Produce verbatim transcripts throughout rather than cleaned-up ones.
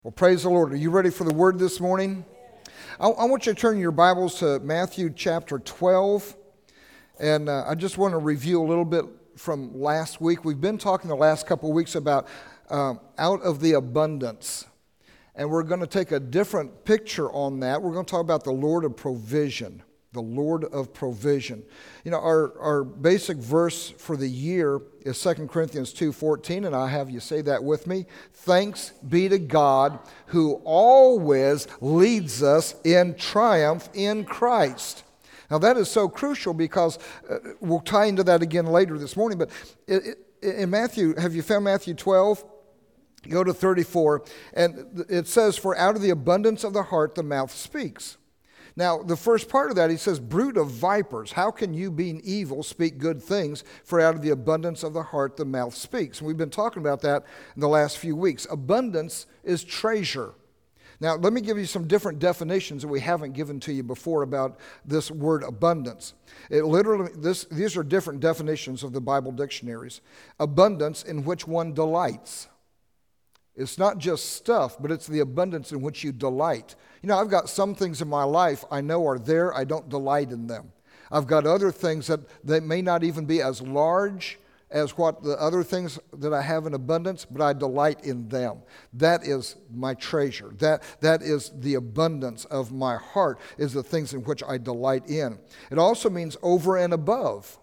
Well, praise the Lord. Are you ready for the word this morning? I, I want you to turn your Bibles to Matthew chapter twelve. And uh, I just want to review a little bit from last week. We've been talking the last couple of weeks about uh, out of the abundance. And we're going to take a different picture on that. We're going to talk about the Lord of provision. The Lord of provision. You know, our, our basic verse for the year is Second Corinthians two fourteen, and I have you say that with me. Thanks be to God who always leads us in triumph in Christ. Now that is so crucial because uh, we'll tie into that again later this morning, but it, it, in Matthew, have you found Matthew twelve? Go to thirty-four, and it says, for out of the abundance of the heart the mouth speaks. Now, the first part of that, he says, brood of vipers, how can you, being evil, speak good things? For out of the abundance of the heart, the mouth speaks. And we've been talking about that in the last few weeks. Abundance is treasure. Now, let me give you some different definitions that we haven't given to you before about this word abundance. It literally, this, these are different definitions of the Bible dictionaries. Abundance in which one delights. It's not just stuff, but it's the abundance in which you delight. You know, I've got some things in my life I know are there, I don't delight in them. I've got other things that they may not even be as large as what the other things that I have in abundance, but I delight in them. That is my treasure. That, that is the abundance of my heart, is the things in which I delight in. It also means over and above,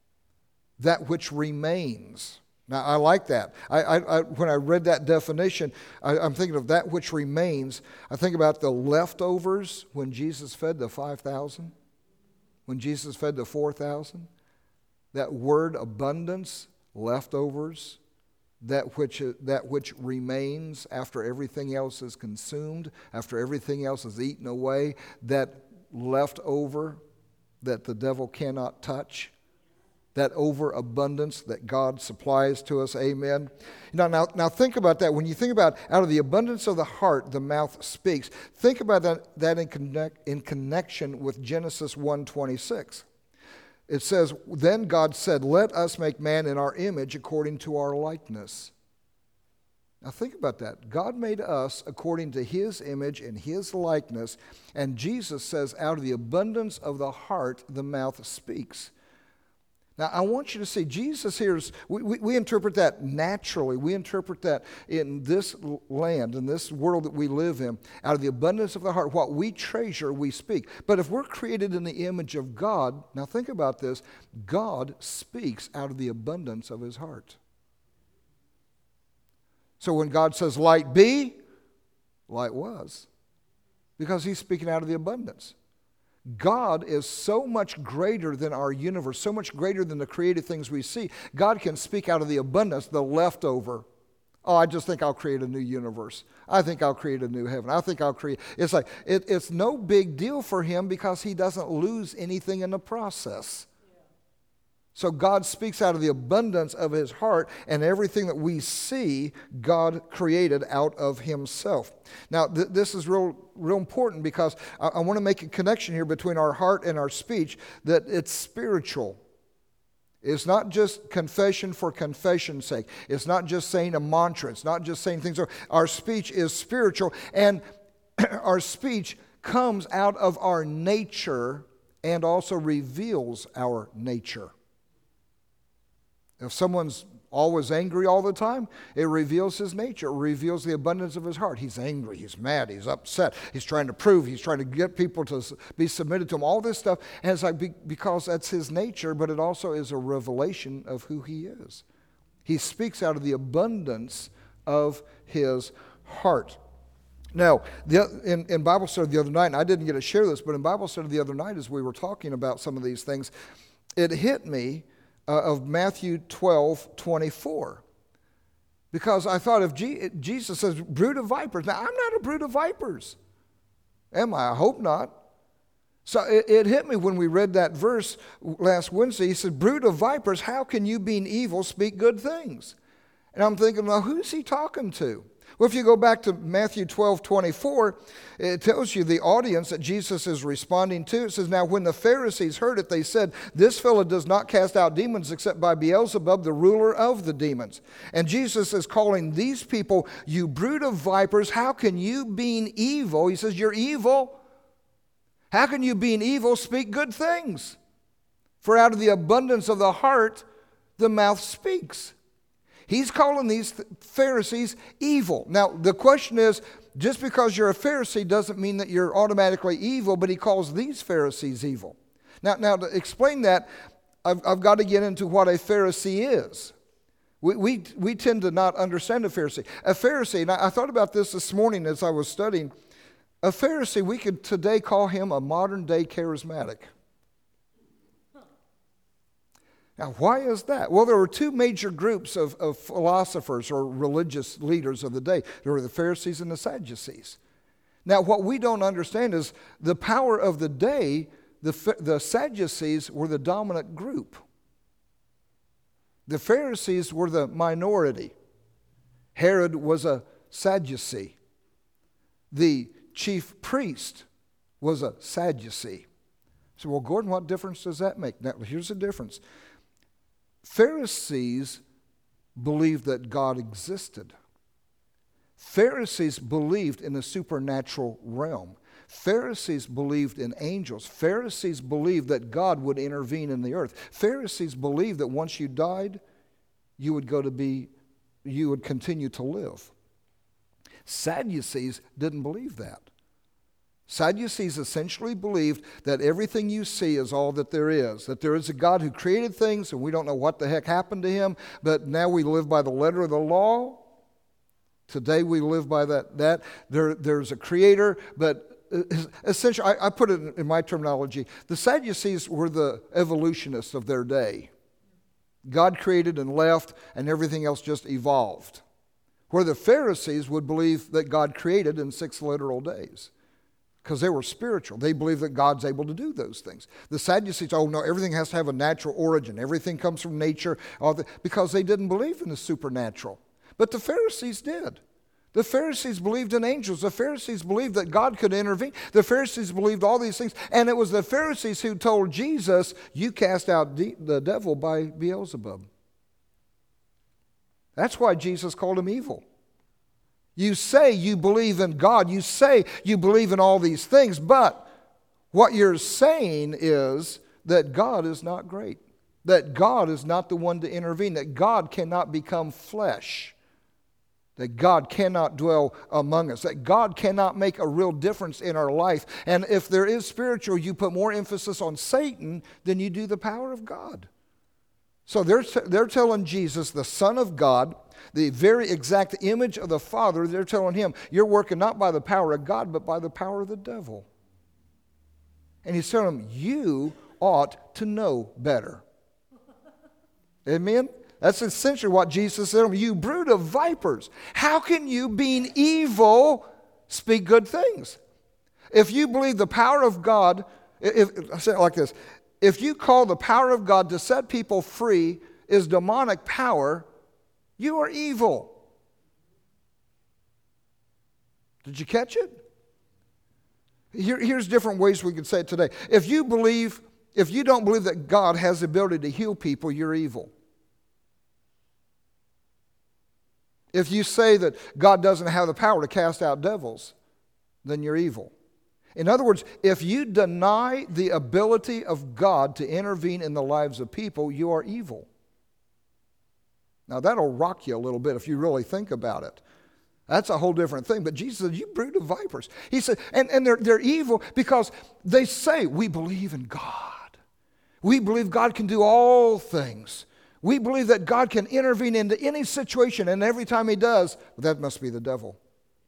that which remains. Now, I like that. I, I, I, when I read that definition, I, I'm thinking of that which remains. I think about the leftovers when Jesus fed the five thousand, when Jesus fed the four thousand. That word abundance, leftovers, that which, that which remains after everything else is consumed, after everything else is eaten away, that leftover that the devil cannot touch. That overabundance that God supplies to us, amen. Now, now, now think about that. When you think about out of the abundance of the heart, the mouth speaks. Think about that, that in, connect, in connection with Genesis one twenty-six. It says, then God said, let us make man in our image according to our likeness. Now think about that. God made us according to his image and his likeness. And Jesus says, out of the abundance of the heart, the mouth speaks. Now, I want you to see, Jesus here is, we, we, we interpret that naturally. We interpret that in this land, in this world that we live in. Out of the abundance of the heart, what we treasure, we speak. But if we're created in the image of God, now think about this, God speaks out of the abundance of his heart. So when God says, light be, light was. Because he's speaking out of the abundance. God is so much greater than our universe, so much greater than the created things we see. God can speak out of the abundance, the leftover. Oh, I just think I'll create a new universe. I think I'll create a new heaven. I think I'll create. It's like, it, it's no big deal for him because he doesn't lose anything in the process. So God speaks out of the abundance of his heart, and everything that we see, God created out of himself. Now, th- this is real, real important because I, I want to make a connection here between our heart and our speech, that it's spiritual. It's not just confession for confession's sake. It's not just saying a mantra. It's not just saying things. Our speech is spiritual, and our speech comes out of our nature and also reveals our nature. If someone's always angry all the time, it reveals his nature. It reveals the abundance of his heart. He's angry, he's mad, he's upset, he's trying to prove, he's trying to get people to be submitted to him, all this stuff. And it's like because that's his nature, but it also is a revelation of who he is. He speaks out of the abundance of his heart. Now, the, in, in Bible study the other night, and I didn't get to share this, but in Bible study the other night as we were talking about some of these things, it hit me Uh, of Matthew twelve twenty-four. Because I thought if G- Jesus says, brood of vipers. Now, I'm not a brood of vipers. Am I? I hope not. So it, it hit me when we read that verse last Wednesday. He said, brood of vipers, how can you, being evil, speak good things? And I'm thinking, well, who's he talking to? Well, if you go back to Matthew twelve twenty-four, it tells you the audience that Jesus is responding to. It says, now when the Pharisees heard it, they said, this fellow does not cast out demons except by Beelzebub, the ruler of the demons. And Jesus is calling these people, you brood of vipers, how can you, being evil, he says, you're evil. How can you, being evil, speak good things? For out of the abundance of the heart, the mouth speaks. He's calling these Pharisees evil. Now, the question is, just because you're a Pharisee doesn't mean that you're automatically evil, but he calls these Pharisees evil. Now, now to explain that, I've, I've got to get into what a Pharisee is. We, we, we tend to not understand a Pharisee. A Pharisee, and I, I thought about this this morning as I was studying, a Pharisee, we could today call him a modern-day charismatic. Now, why is that? Well, there were two major groups of, of philosophers or religious leaders of the day. There were the Pharisees and the Sadducees. Now, what we don't understand is the power of the day, the, the Sadducees were the dominant group. The Pharisees were the minority. Herod was a Sadducee. The chief priest was a Sadducee. So, well, Gordon, what difference does that make? Now, here's the difference. Pharisees believed that God existed. Pharisees believed in the supernatural realm. Pharisees believed in angels. Pharisees believed that God would intervene in the earth. Pharisees believed that once you died, you would go to be, you would continue to live. Sadducees didn't believe that. Sadducees essentially believed that everything you see is all that there is, that there is a God who created things and we don't know what the heck happened to him, but now we live by the letter of the law. Today we live by that. that. There, there's a creator, but essentially, I, I put it in my terminology, the Sadducees were the evolutionists of their day. God created and left and everything else just evolved. Where the Pharisees would believe that God created in six literal days. Because they were spiritual. They believe that God's able to do those things. The Sadducees, oh no, everything has to have a natural origin. Everything comes from nature. All the, because they didn't believe in the supernatural. But the Pharisees did. The Pharisees believed in angels. The Pharisees believed that God could intervene. The Pharisees believed all these things. And it was the Pharisees who told Jesus, you cast out de- the devil by Beelzebub. That's why Jesus called him evil. You say you believe in God. You say you believe in all these things, but what you're saying is that God is not great, that God is not the one to intervene, that God cannot become flesh, that God cannot dwell among us, that God cannot make a real difference in our life. And if there is spiritual, you put more emphasis on Satan than you do the power of God. So they're, they're telling Jesus, the Son of God, the very exact image of the Father, they're telling him, you're working not by the power of God, but by the power of the devil. And he's telling them, you ought to know better. Amen? That's essentially what Jesus said to them. You brood of vipers, how can you, being evil, speak good things? If you believe the power of God, if, I say it like this, if you call the power of God to set people free is demonic power, you are evil. Did you catch it? Here, here's different ways we could say it today. If you believe, if you don't believe that God has the ability to heal people, you're evil. If you say that God doesn't have the power to cast out devils, then you're evil. In other words, if you deny the ability of God to intervene in the lives of people, you are evil. Now, that'll rock you a little bit if you really think about it. That's a whole different thing. But Jesus said, you brood of vipers. He said, and, and they're, they're evil because they say, we believe in God. We believe God can do all things. We believe that God can intervene into any situation, and every time he does, well, that must be the devil.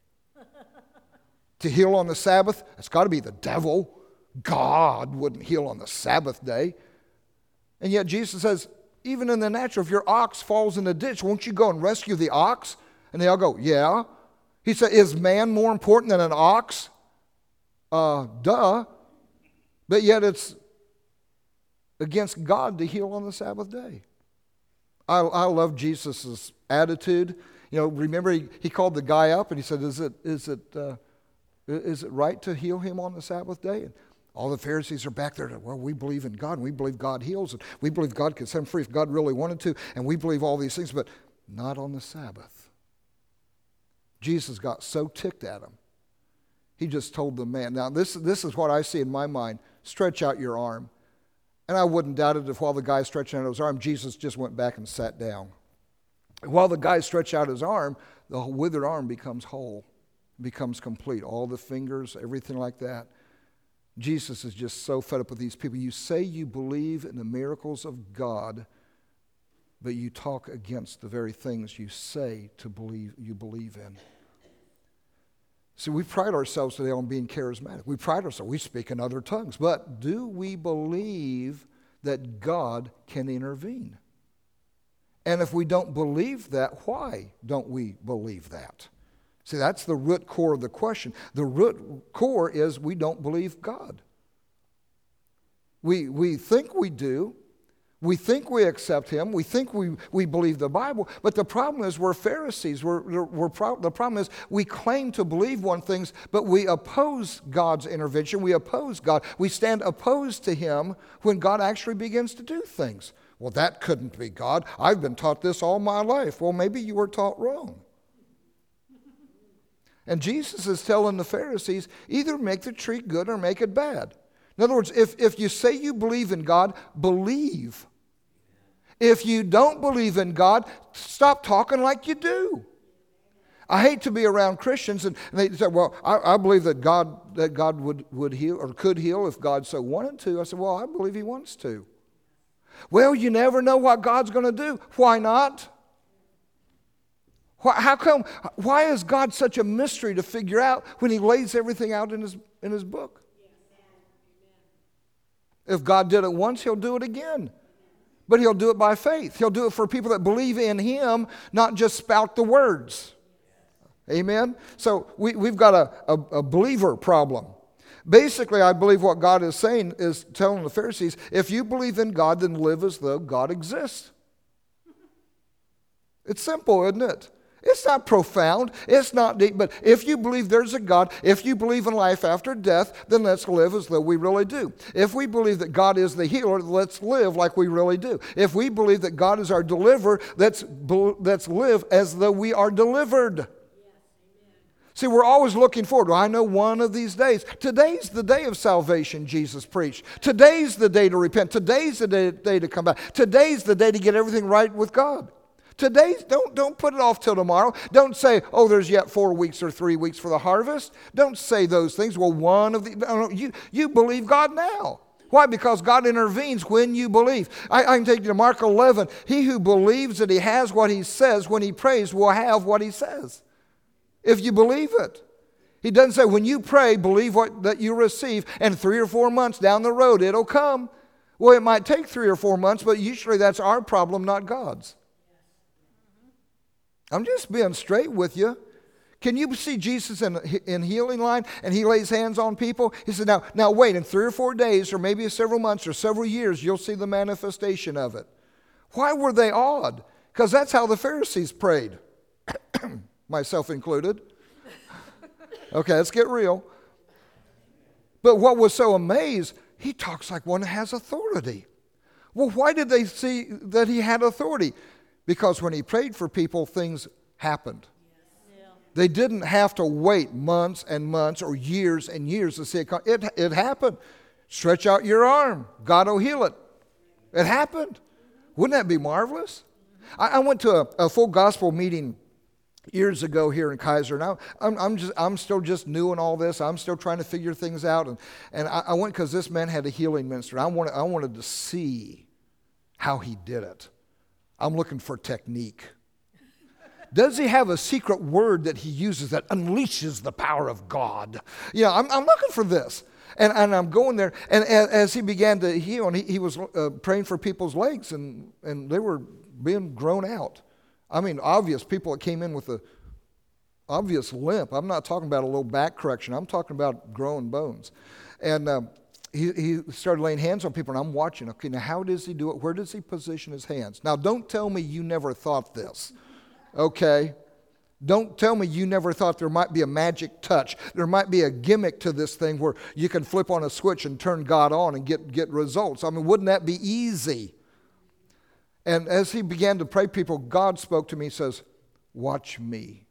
To heal on the Sabbath, it's got to be the devil. God wouldn't heal on the Sabbath day. And yet Jesus says, even in the natural, if your ox falls in the ditch, won't you go and rescue the ox? And they all go, yeah. He said, is man more important than an ox? Uh, duh. But yet it's against God to heal on the Sabbath day. I, I love Jesus' attitude. You know, remember he, he called the guy up and he said, is it, is it, uh, is it right to heal him on the Sabbath day? And all the Pharisees are back there. Well, we believe in God, and we believe God heals, and we believe God can set him free if God really wanted to, and we believe all these things, but not on the Sabbath. Jesus got so ticked at him, he just told the man. Now, this, this is what I see in my mind. Stretch out your arm. And I wouldn't doubt it if while the guy stretched out his arm, Jesus just went back and sat down. While the guy stretched out his arm, the withered arm becomes whole, becomes complete. All the fingers, everything like that. Jesus is just so fed up with these people. You say you believe in the miracles of God, but you talk against the very things you say to believe you believe in. See, we pride ourselves today on being charismatic. We pride ourselves. We speak in other tongues. But do we believe that God can intervene? And if we don't believe that, why don't we believe that? See, that's the root core of the question. The root core is we don't believe God. We, we think we do. We think we accept him. We think we, we believe the Bible. But the problem is we're Pharisees. We're, we're pro- the problem is we claim to believe one thing, but we oppose God's intervention. We oppose God. We stand opposed to him when God actually begins to do things. Well, that couldn't be God. I've been taught this all my life. Well, maybe you were taught wrong. And Jesus is telling the Pharisees, either make the tree good or make it bad. In other words, if, if you say you believe in God, believe. If you don't believe in God, stop talking like you do. I hate to be around Christians and, and they say, well, I, I believe that God that God would, would heal or could heal if God so wanted to. I said, well, I believe he wants to. Well, you never know what God's going to do. Why not? Why, how come? Why is God such a mystery to figure out when he lays everything out in his, in his book? If God did it once, he'll do it again. But he'll do it by faith. He'll do it for people that believe in him, not just spout the words. Amen? So we, we've got a, a, a believer problem. Basically, I believe what God is saying is telling the Pharisees, if you believe in God, then live as though God exists. It's simple, isn't it? It's not profound. It's not deep. But if you believe there's a God, if you believe in life after death, then let's live as though we really do. If we believe that God is the healer, let's live like we really do. If we believe that God is our deliverer, let's, let's live as though we are delivered. See, we're always looking forward. Well, I know one of these days. Today's the day of salvation, Jesus preached. Today's the day to repent. Today's the day, day to come back. Today's the day to get everything right with God. Today, don't, don't put it off till tomorrow. Don't say, oh, there's yet four weeks or three weeks for the harvest. Don't say those things. Well, one of the, no, no, you, you believe God now. Why? Because God intervenes when you believe. I, I can take you to Mark eleven. He who believes that he has what he says when he prays will have what he says. If you believe it. He doesn't say when you pray, believe what that you receive, and three or four months down the road, it'll come. Well, it might take three or four months, but usually that's our problem, not God's. I'm just being straight with you. Can you see Jesus in, in healing line and he lays hands on people? He said, now, now wait, in three or four days or maybe several months or several years, you'll see the manifestation of it. Why were they awed? Because that's how the Pharisees prayed, myself included. Okay, let's get real. But what was so amazed, he talks like one that has authority. Well, why did they see that he had authority? Because when he prayed for people, things happened. Yeah. They didn't have to wait months and months or years and years to see it come. It, it happened. Stretch out your arm. God will heal it. It happened. Wouldn't that be marvelous? I, I went to a, a full gospel meeting years ago here in Kaiser. Now I'm, I'm just I'm still just new in all this. I'm still trying to figure things out. And, and I, I went because this man had a healing ministry. I wanted I wanted to see how he did it. I'm looking for technique. Does he have a secret word that he uses that unleashes the power of God? You know, I'm, I'm looking for this. And, and I'm going there. And as, as he began to heal, and he, he was uh, praying for people's legs, and, and they were being grown out. I mean, obvious people that came in with a obvious limp. I'm not talking about a little back correction. I'm talking about growing bones. And um, He, he started laying hands on people, and I'm watching. Okay, now how does he do it? Where does he position his hands? Now, don't tell me you never thought this, okay? Don't tell me you never thought there might be a magic touch. There might be a gimmick to this thing where you can flip on a switch and turn God on and get, get results. I mean, wouldn't that be easy? And as he began to pray people, God spoke to me, says, watch me.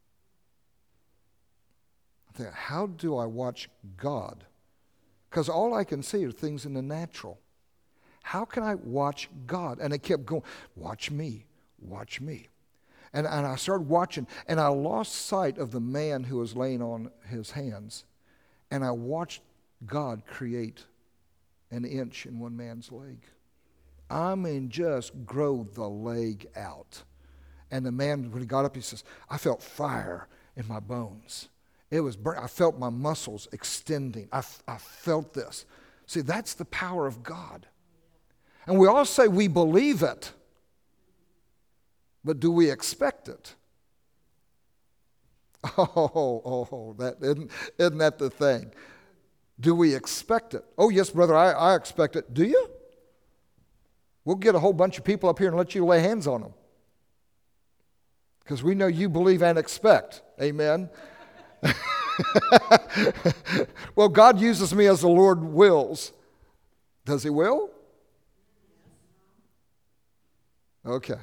I think, how do I watch God? Because all I can see are things in the natural. How can I watch God? And it kept going, watch me, watch me. And, and I started watching, and I lost sight of the man who was laying on his hands. And I watched God create an inch in one man's leg. I mean, just grow the leg out. And the man, when he got up, he says, I felt fire in my bones. It was burnt. I felt my muscles extending. I, I felt this. See, that's the power of God. And we all say we believe it. But do we expect it? Oh, oh, oh that isn't, isn't that the thing? Do we expect it? Oh, yes, brother, I, I expect it. Do you? We'll get a whole bunch of people up here and let you lay hands on them. Because we know you believe and expect. Amen? Well, God uses me as the Lord wills. Does he will? Okay.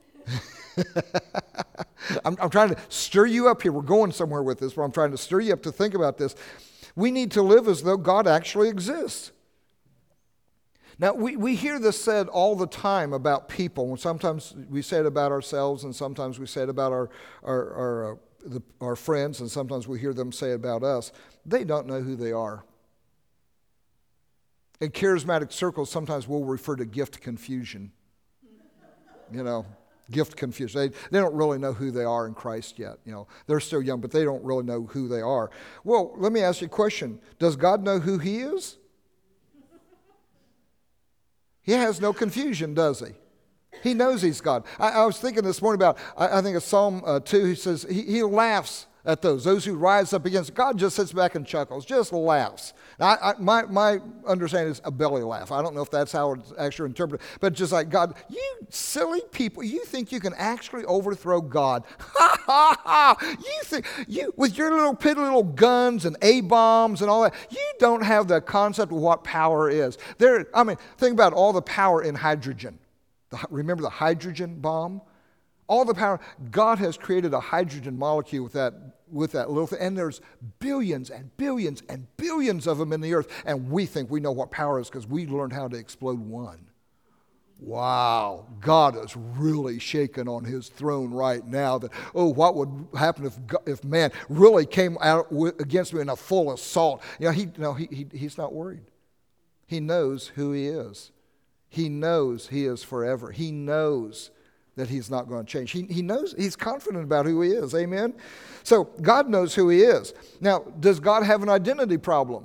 I'm, I'm trying to stir you up here. We're going somewhere with this, but I'm trying to stir you up to think about this. We need to live as though God actually exists. Now, we, we hear this said all the time about people. Sometimes we say it about ourselves, and sometimes we say it about our, our, our, uh, the, our friends, and sometimes we hear them say it about us. They don't know who they are. In charismatic circles, sometimes we'll refer to gift confusion. You know, gift confusion. They, they don't really know who they are in Christ yet. You know, they're still young, but they don't really know who they are. Well, let me ask you a question. Does God know who he is? He has no confusion, does he? He knows he's God. I, I was thinking this morning about, I, I think it's Psalm uh, two, he says, he, he laughs at those, those who rise up against. God just sits back and chuckles, just laughs. I, I, my, my understanding is a belly laugh. I don't know if that's how it's actually interpreted, but just like, God, you silly people, you think you can actually overthrow God? Ha, ha, ha. You think, you, with your little piddly little guns and A-bombs and all that, you don't have the concept of what power is. There, I mean, think about all the power in hydrogen. The, remember the hydrogen bomb? All the power. God has created a hydrogen molecule with that, with that little thing. And there's billions and billions and billions of them in the earth. And we think we know what power is because we learned how to explode one. Wow. God is really shaking on his throne right now. That, oh, what would happen if, if man really came out against me in a full assault? You know, he, no, he, he, he's not worried. He knows who he is. He knows he is forever. He knows that he's not going to change. He, he knows, he's confident about who he is. Amen? So God knows who he is. Now, does God have an identity problem?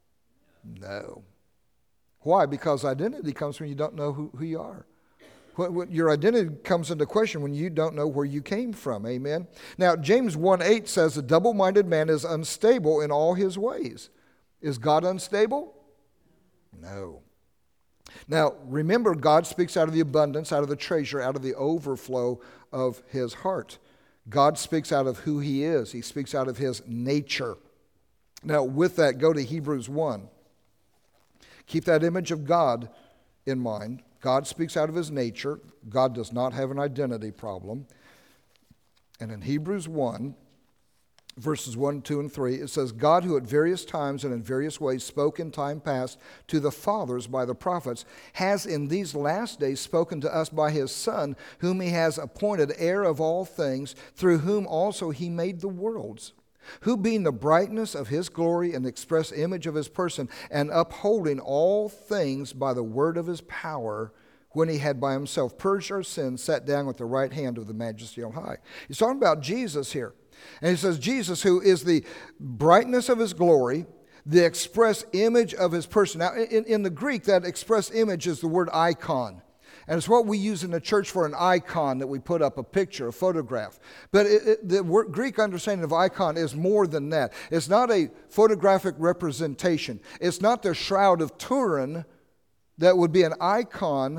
No. Why? Because identity comes when you don't know who, who you are. When, when your identity comes into question when you don't know where you came from. Amen? Now, James one eight says, a double-minded man is unstable in all his ways. Is God unstable? No. Now, remember, God speaks out of the abundance, out of the treasure, out of the overflow of his heart. God speaks out of who he is. He speaks out of his nature. Now, with that, go to Hebrews one. Keep that image of God in mind. God speaks out of his nature. God does not have an identity problem. And in Hebrews one, verses one, two, and three, it says, God who at various times and in various ways spoke in time past to the fathers by the prophets, has in these last days spoken to us by his Son, whom he has appointed heir of all things, through whom also he made the worlds, who being the brightness of his glory and the express image of his person, and upholding all things by the word of his power, when he had by himself purged our sins, sat down at the right hand of the majesty on high. He's talking about Jesus here. And he says, Jesus, who is the brightness of his glory, the express image of his person. Now, in, in the Greek, that express image is the word icon. And it's what we use in the church for an icon that we put up, a picture, a photograph. But it, it, the word, Greek understanding of icon is more than that. It's not a photographic representation. It's not the Shroud of Turin that would be an icon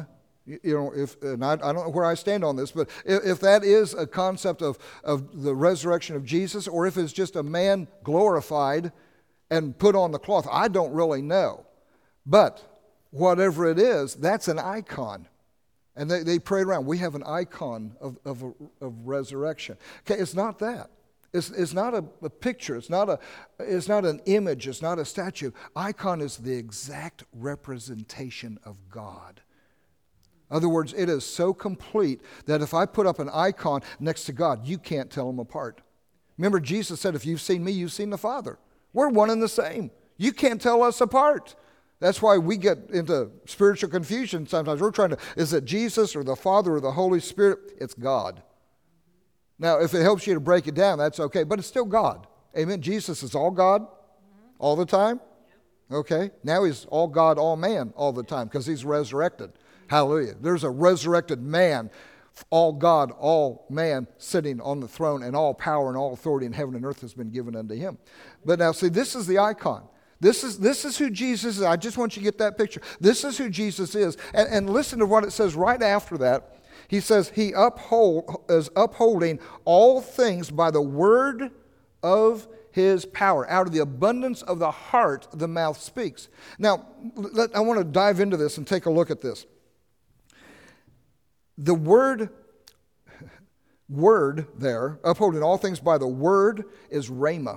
You know, if and I, I don't know where I stand on this, but if, if that is a concept of, of the resurrection of Jesus, or if it's just a man glorified and put on the cloth, I don't really know. But whatever it is, that's an icon. And they, they prayed around, we have an icon of, of, of resurrection. Okay, it's not that. It's, it's not a, a picture. It's not, a, it's not an image. It's not a statue. Icon is the exact representation of God. In other words, it is so complete that if I put up an icon next to God, you can't tell them apart. Remember, Jesus said, if you've seen me, you've seen the Father. We're one and the same. You can't tell us apart. That's why we get into spiritual confusion sometimes. We're trying to, is it Jesus or the Father or the Holy Spirit? It's God. Now, if it helps you to break it down, that's okay, but it's still God. Amen. Jesus is all God all the time. Okay. Now he's all God, all man all the time because he's resurrected. Hallelujah. There's a resurrected man, all God, all man, sitting on the throne, and all power and all authority in heaven and earth has been given unto him. But now, see, this is the icon. This is, this is who Jesus is. I just want you to get that picture. This is who Jesus is. And, and listen to what it says right after that. He says, he uphold, is upholding all things by the word of his power. Out of the abundance of the heart, the mouth speaks. Now, let, I want to dive into this and take a look at this. The word, word there, upholding all things by the word, is rhema.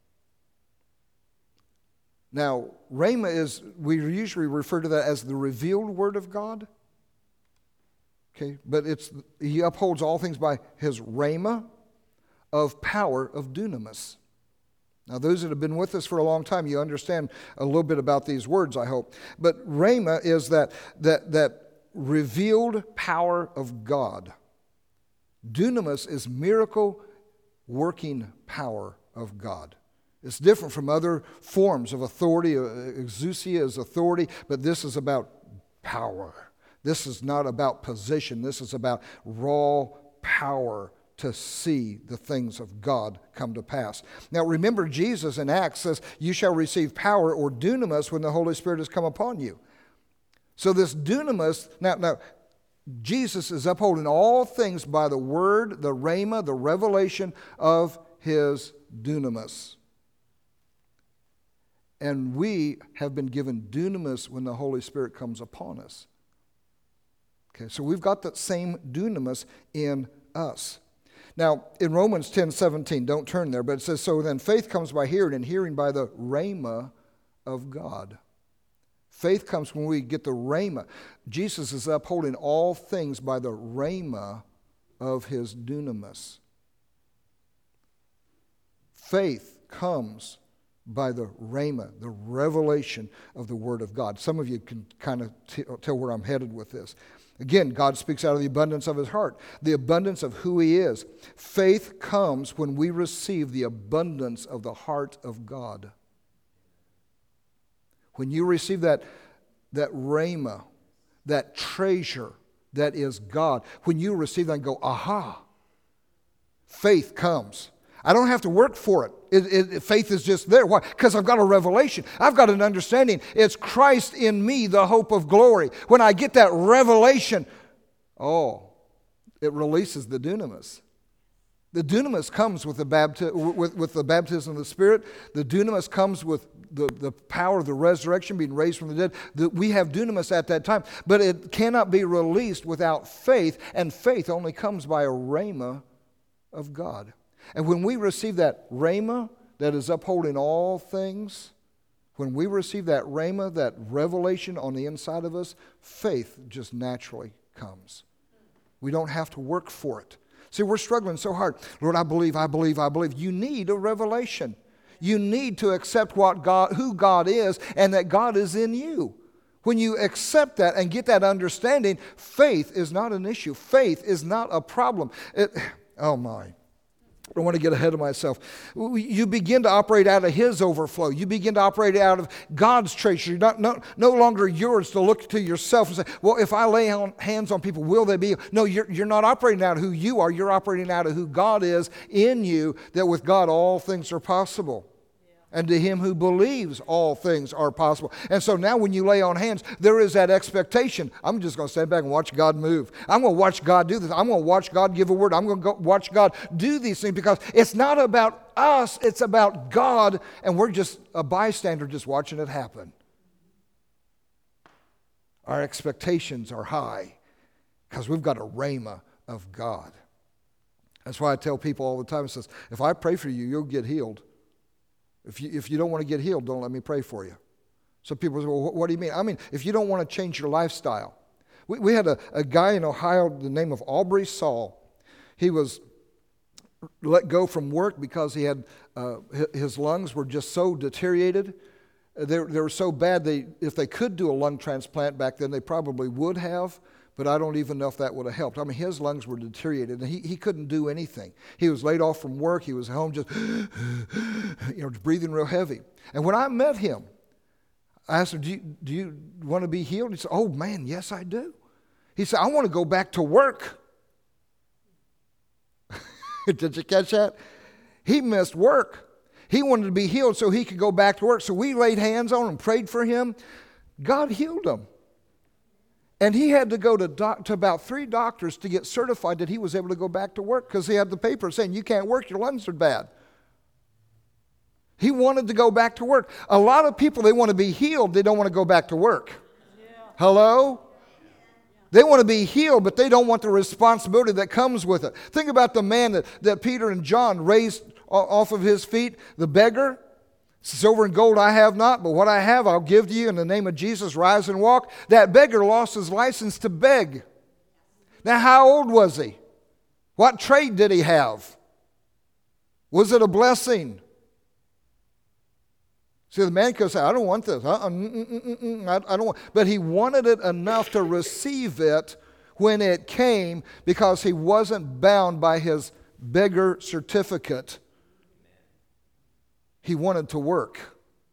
Now, rhema is, we usually refer to that as the revealed word of God. Okay, but it's, he upholds all things by his rhema of power of dunamis. Now, those that have been with us for a long time, you understand a little bit about these words, I hope. But rhema is that, that, that revealed power of God. Dunamis is miracle working power of God. It's different from other forms of authority. Exousia is authority, but this is about power. This is not about position. This is about raw power to see the things of God come to pass. Now remember, Jesus in Acts says, you shall receive power or dunamis when the Holy Spirit has come upon you. So this dunamis, now, now Jesus is upholding all things by the word, the rhema, the revelation of his dunamis. And we have been given dunamis when the Holy Spirit comes upon us. Okay, so we've got that same dunamis in us. Now, in Romans ten seventeen, don't turn there, but it says, so then faith comes by hearing, and hearing by the rhema of God. Faith comes when we get the rhema. Jesus is upholding all things by the rhema of his dunamis. Faith comes by the rhema, the revelation of the Word of God. Some of you can kind of t- tell where I'm headed with this. Again, God speaks out of the abundance of his heart, the abundance of who he is. Faith comes when we receive the abundance of the heart of God. When you receive that, that rhema, that treasure that is God, when you receive that and go, aha, faith comes. I don't have to work for it. It, it. Faith is just there. Why? Because I've got a revelation. I've got an understanding. It's Christ in me, the hope of glory. When I get that revelation, oh, it releases the dunamis. The dunamis comes with the, bapti- with, with the baptism of the Spirit. The dunamis comes with the, the power of the resurrection, being raised from the dead. The, we have dunamis at that time. But it cannot be released without faith, and faith only comes by a rhema of God. And when we receive that rhema that is upholding all things, when we receive that rhema, that revelation on the inside of us, faith just naturally comes. We don't have to work for it. See, we're struggling so hard. Lord, I believe, I believe, I believe. You need a revelation. You need to accept what God, who God is, and that God is in you. When you accept that and get that understanding, faith is not an issue. Faith is not a problem. It, oh my. I don't want to get ahead of myself. You begin to operate out of his overflow. You begin to operate out of God's treasure. You're not, no, no longer yours to look to yourself and say, well, if I lay on, hands on people, will they be? No, you're, you're not operating out of who you are. You're operating out of who God is in you, that with God all things are possible. And to him who believes, all things are possible. And so now when you lay on hands, there is that expectation. I'm just going to stand back and watch God move. I'm going to watch God do this. I'm going to watch God give a word. I'm going to go watch God do these things, because it's not about us. It's about God. And we're just a bystander just watching it happen. Our expectations are high because we've got a rhema of God. That's why I tell people all the time, it says, if I pray for you, you'll get healed. If you, if you don't want to get healed, don't let me pray for you. So people say, well, what do you mean? I mean, if you don't want to change your lifestyle. We, we had a, a guy in Ohio, the name of Aubrey Saul. He was let go from work because he had uh, his lungs were just so deteriorated. They, they were so bad, they, if they could do a lung transplant back then, they probably would have. But I don't even know if that would have helped. I mean, his lungs were deteriorated, and he, he couldn't do anything. He was laid off from work. He was home just, you know, breathing real heavy. And when I met him, I asked him, do you, do you want to be healed? He said, oh, man, yes, I do. He said, I want to go back to work. Did you catch that? He missed work. He wanted to be healed so he could go back to work. So we laid hands on him, prayed for him. God healed him. And he had to go to, doc, to about three doctors to get certified that he was able to go back to work, because he had the paper saying, you can't work, your lungs are bad. He wanted to go back to work. A lot of people, they want to be healed, they don't want to go back to work. Yeah. Hello? They want to be healed, but they don't want the responsibility that comes with it. Think about the man that, that Peter and John raised off of his feet, the beggar. Silver and gold I have not, but what I have I'll give to you. In the name of Jesus, rise and walk. That beggar lost his license to beg. Now, how old was he? What trade did he have? Was it a blessing? See, the man could say, I don't want this. Uh-uh, mm, mm, mm, mm, I, I don't want. But he wanted it enough to receive it when it came, because he wasn't bound by his beggar certificate. He wanted to work.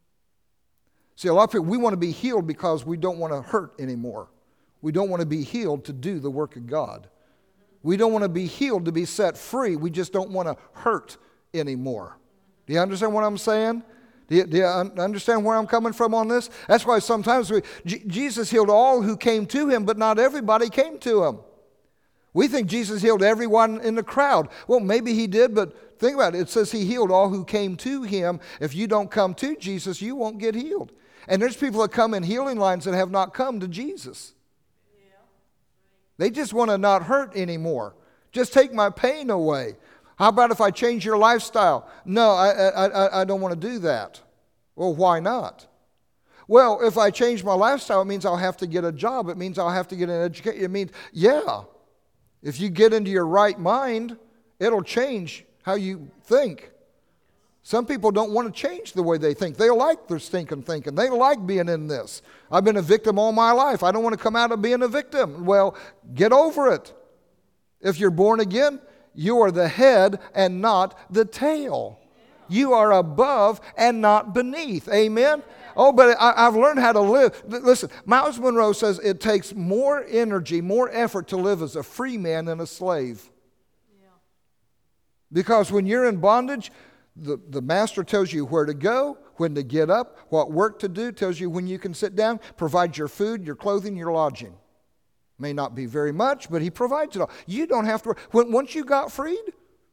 See, a lot of people, we want to be healed because we don't want to hurt anymore. We don't want to be healed to do the work of God. We don't want to be healed to be set free. We just don't want to hurt anymore. Do you understand what I'm saying? Do you, do you understand where I'm coming from on this? That's why sometimes we, J- Jesus healed all who came to him, but not everybody came to him. We think Jesus healed everyone in the crowd. Well, maybe he did, but think about it. It says he healed all who came to him. If you don't come to Jesus, you won't get healed. And there's people that come in healing lines that have not come to Jesus. Yeah. They just want to not hurt anymore. Just take my pain away. How about if I change your lifestyle? No, I, I, I don't want to do that. Well, why not? Well, if I change my lifestyle, it means I'll have to get a job. It means I'll have to get an education. It means, yeah. If you get into your right mind, it'll change how you think. Some people don't want to change the way they think. They like their stinking thinking. They like being in this. I've been a victim all my life. I don't want to come out of being a victim. Well, get over it. If you're born again, you are the head and not the tail. You are above and not beneath. Amen? Oh, but I, I've learned how to live. Listen, Miles Monroe says it takes more energy, more effort to live as a free man than a slave. Yeah. Because when you're in bondage, the, the master tells you where to go, when to get up, what work to do, tells you when you can sit down, provides your food, your clothing, your lodging. May not be very much, but he provides it all. You don't have to work. When, once you got freed,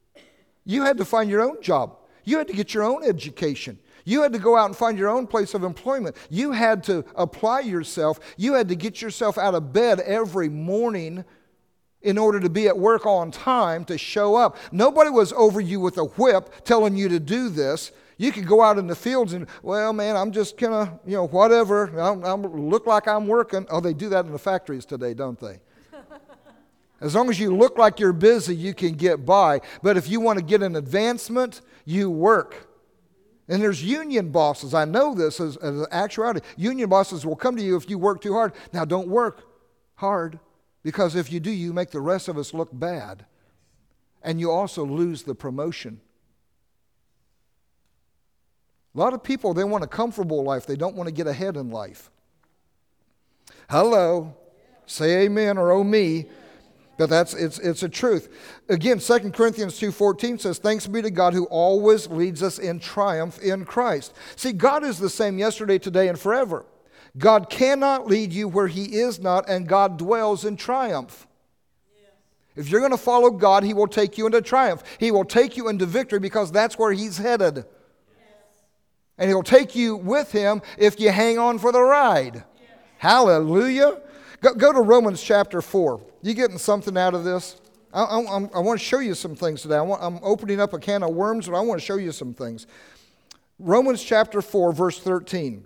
you had to find your own job. You had to get your own education. You had to go out and find your own place of employment. You had to apply yourself. You had to get yourself out of bed every morning in order to be at work on time, to show up. Nobody was over you with a whip telling you to do this. You could go out in the fields and, well, man, I'm just going to, you know, whatever. I'm, I'm look like I'm working. Oh, they do that in the factories today, don't they? As long as you look like you're busy, you can get by. But if you want to get an advancement, you work. And there's union bosses. I know this as, as an actuality. Union bosses will come to you if you work too hard. Now, don't work hard, because if you do, you make the rest of us look bad. And you also lose the promotion. A lot of people, they want a comfortable life. They don't want to get ahead in life. Hello. Say amen or oh me. But that's it's it's a truth. Again, Second Corinthians two fourteen says, "Thanks be to God who always leads us in triumph in Christ." See, God is the same yesterday, today, and forever. God cannot lead you where He is not, and God dwells in triumph. If you're going to follow God, He will take you into triumph. He will take you into victory because that's where He's headed. Yes. And He'll take you with Him if you hang on for the ride. Yes. Hallelujah. Go, go to Romans chapter four. You getting something out of this? I, I, I want to show you some things today. I want, I'm opening up a can of worms, but I want to show you some things. Romans chapter four, verse thirteen.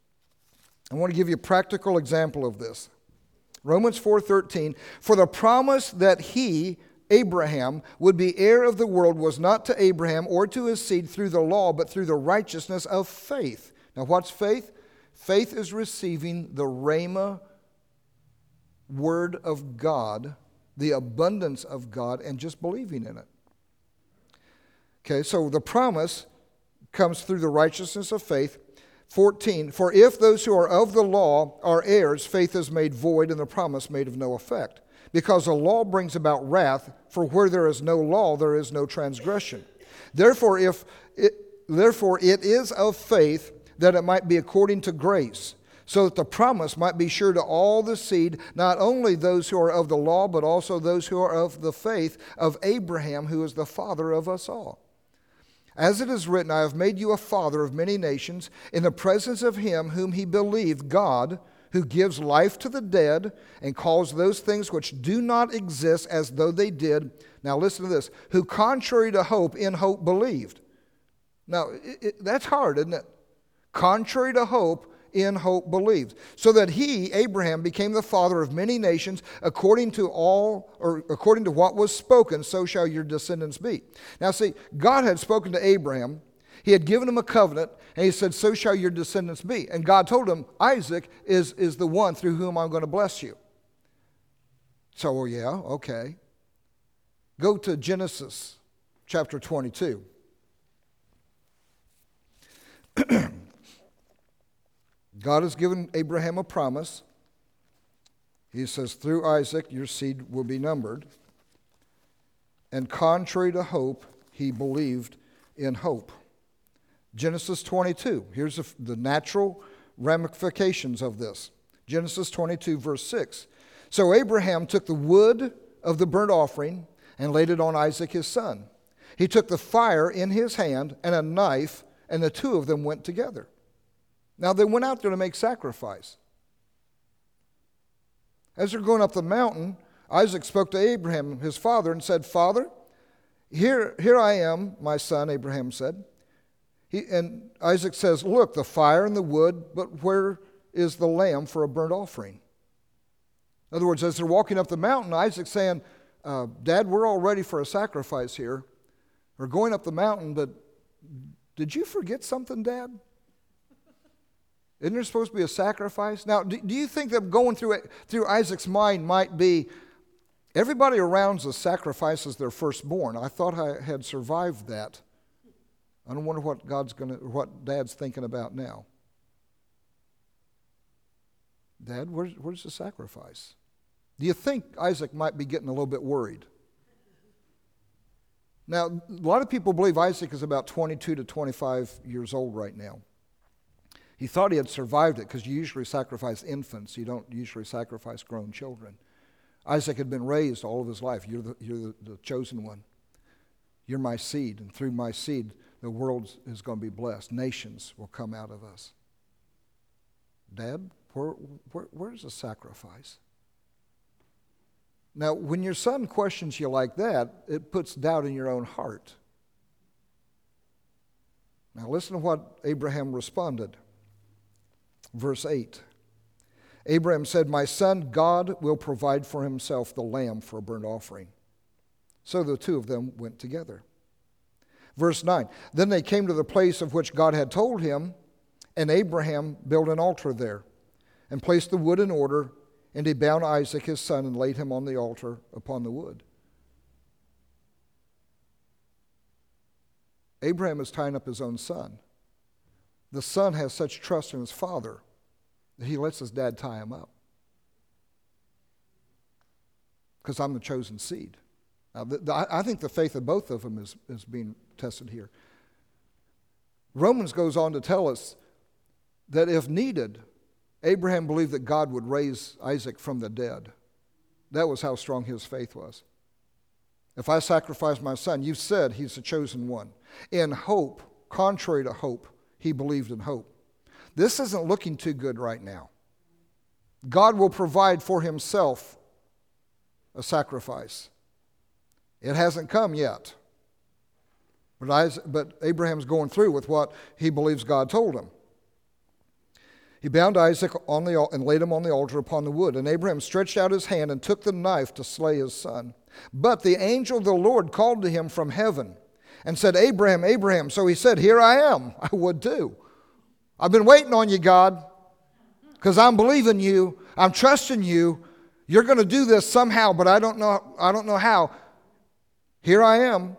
I want to give you a practical example of this. Romans four thirteen, "For the promise that he, Abraham, would be heir of the world was not to Abraham or to his seed through the law, but through the righteousness of faith." Now what's faith? Faith is receiving the Rhema word of God, the abundance of God, and just believing in it. Okay, so the promise comes through the righteousness of faith. fourteen, "For if those who are of the law are heirs, faith is made void and the promise made of no effect. Because the law brings about wrath, for where there is no law, there is no transgression. Therefore, if it, therefore it is of faith that it might be according to grace, so that the promise might be sure to all the seed, not only those who are of the law, but also those who are of the faith of Abraham, who is the father of us all. As it is written, I have made you a father of many nations, in the presence of him whom he believed, God, who gives life to the dead and calls those things which do not exist as though they did." Now listen to this. "Who contrary to hope, in hope believed." Now, it, it, that's hard, isn't it? Contrary to hope, in hope believed. "So that he, Abraham, became the father of many nations, according to all, or according to what was spoken, so shall your descendants be." Now see, God had spoken to Abraham. He had given him a covenant, and He said, "So shall your descendants be." And God told him, Isaac is, is the one through whom I'm going to bless you. So, well, yeah, okay. Go to Genesis chapter twenty-two. God has given Abraham a promise. He says, through Isaac your seed will be numbered. And contrary to hope, he believed in hope. Genesis twenty-two. Here's the, the natural ramifications of this. Genesis twenty-two, verse six. "So Abraham took the wood of the burnt offering and laid it on Isaac his son. He took the fire in his hand and a knife, and the two of them went together." Now they went out there to make sacrifice. As they're going up the mountain, Isaac spoke to Abraham, his father, and said, "Father, here, here I am, my son," Abraham said. He, and Isaac says, "Look, the fire and the wood, but where is the lamb for a burnt offering?" In other words, as they're walking up the mountain, Isaac's saying, uh, "Dad, we're all ready for a sacrifice here. We're going up the mountain, but did you forget something, Dad? Isn't there supposed to be a sacrifice?" Now, do, do you think that going through it, through Isaac's mind might be, everybody around us sacrifices their firstborn. I thought I had survived that. I don't wonder what God's gonna, what Dad's thinking about now. Dad, where's, where's the sacrifice? Do you think Isaac might be getting a little bit worried? Now, a lot of people believe Isaac is about twenty-two to twenty-five years old right now. He thought he had survived it because you usually sacrifice infants. You don't usually sacrifice grown children. Isaac had been raised all of his life. You're the, you're the, the chosen one. You're my seed, and through my seed, the world is going to be blessed. Nations will come out of us. Dad, where, where, where's the sacrifice? Now, when your son questions you like that, it puts doubt in your own heart. Now, listen to what Abraham responded. Verse eight. Abraham said, "My son, God will provide for himself the lamb for a burnt offering." So the two of them went together. Verse nine. Then they came to the place of which God had told him, and Abraham built an altar there and placed the wood in order, and he bound Isaac his son and laid him on the altar upon the wood. Abraham is tying up his own son. The son has such trust in his father that he lets his dad tie him up. because I'm the chosen seed. Now, the, the, I think the faith of both of them is, is being tested here. Romans goes on to tell us that if needed, Abraham believed that God would raise Isaac from the dead. That was how strong his faith was. If I sacrifice my son, you've said he's the chosen one. In hope, contrary to hope, he believed in hope. This isn't looking too good right now. God will provide for himself a sacrifice. It hasn't come yet. But, Isaac, but Abraham's going through with what he believes God told him. He bound Isaac on the and laid him on the altar upon the wood. And Abraham stretched out his hand and took the knife to slay his son. But the angel of the Lord called to him from heaven and said, Abraham, Abraham. So he said, here I am. I would too. I've been waiting on you, God, because I'm believing you. I'm trusting you. You're going to do this somehow, but I don't know, I don't know how. Here I am.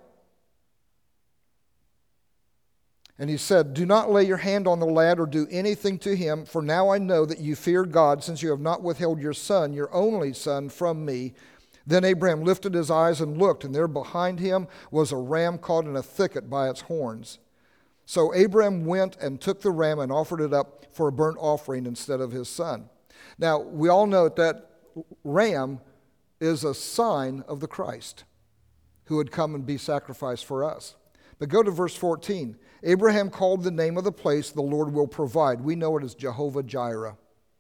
And he said, do not lay your hand on the lad or do anything to him, for now I know that you fear God, since you have not withheld your son, your only son, from me. Then Abraham lifted his eyes and looked, and there behind him was a ram caught in a thicket by its horns. So Abraham went and took the ram and offered it up for a burnt offering instead of his son. Now, we all know that that ram is a sign of the Christ who would come and be sacrificed for us. But go to verse fourteen. Abraham called the name of the place, the Lord will provide. We know it as Jehovah Jireh.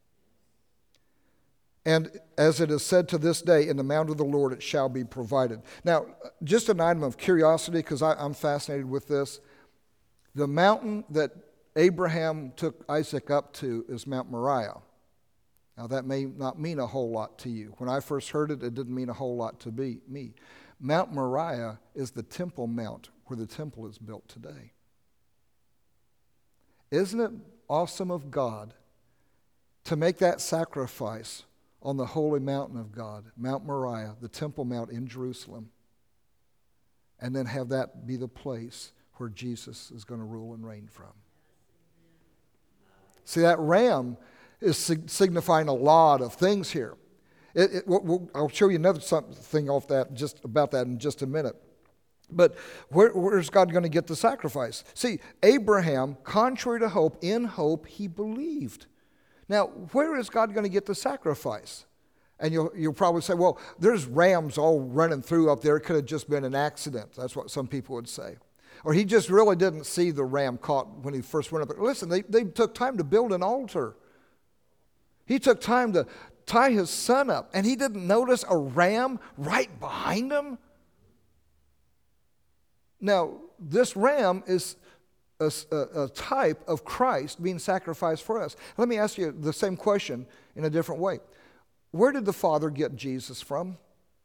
And as it is said to this day, in the mount of the Lord it shall be provided. Now, just an item of curiosity, because I'm fascinated with this. The mountain that Abraham took Isaac up to is Mount Moriah. Now, that may not mean a whole lot to you. When I first heard it, it didn't mean a whole lot to be, me. Mount Moriah is the Temple Mount where the temple is built today. Isn't it awesome of God to make that sacrifice on the holy mountain of God, Mount Moriah, the Temple Mount in Jerusalem, and then have that be the place where Jesus is going to rule and reign from? See, that ram is sig- signifying a lot of things here. It, it, we'll, we'll, I'll show you another thing off that, just about that in just a minute. But where, where's God going to get the sacrifice? See, Abraham, contrary to hope, in hope, he believed. Now, where is God going to get the sacrifice? And you'll, you'll probably say, well, there's rams all running through up there. It could have just been an accident. That's what some people would say. Or he just really didn't see the ram caught when he first went up there. Listen, they, they took time to build an altar. He took time to tie his son up, and he didn't notice a ram right behind him. Now, this ram is a, a, a type of Christ being sacrificed for us. Let me ask you the same question in a different way. Where did the Father get Jesus from